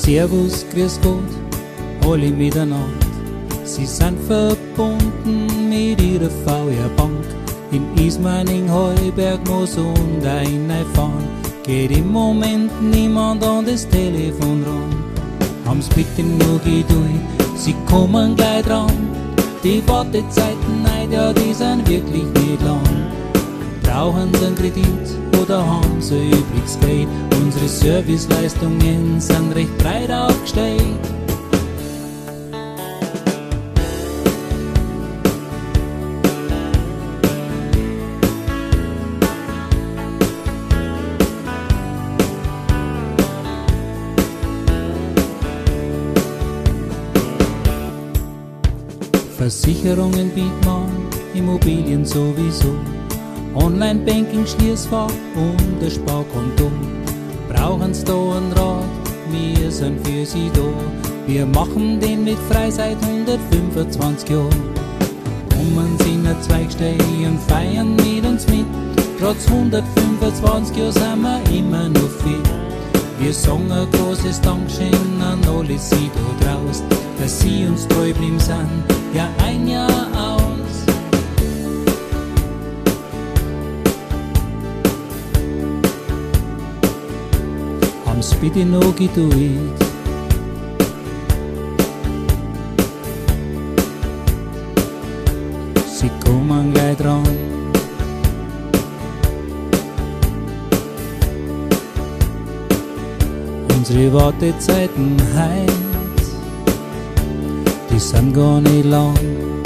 Servus, grüß Gott, alle miteinander. Sie sind verbunden mit ihrer VR-Bank. In Ismaning, Heuberg, Moos und ein Neufahren. Geht im Moment niemand an das Telefon ran. Haben's bitte nur Geduld, sie kommen gleich dran. Die Wartezeiten, nein, ja, die sind wirklich nicht lang. Brauchen sie einen Kredit oder haben sie übrigens Geld? Unsere Serviceleistungen sind recht breit aufgestellt. Versicherungen bietet man, Immobilien sowieso. Online-Banking, Schließfach und ein Sparkonto. Brauchen Sie da einen Rat, wir sind für Sie da. Wir machen den mit frei seit 125 Jahren. Kommen Sie in eine Zweigstelle und feiern mit uns mit. Trotz 125 Jahren sind wir immer noch fit. Wir sagen ein großes Dankeschön an alle Sie da draußen, dass Sie uns treu blieben sind, ja ein Jahr aus. Haben's bitte noch Geduld. Sie kommen gleich dran. Unsere Wartezeiten heut, die sind gar nicht lang.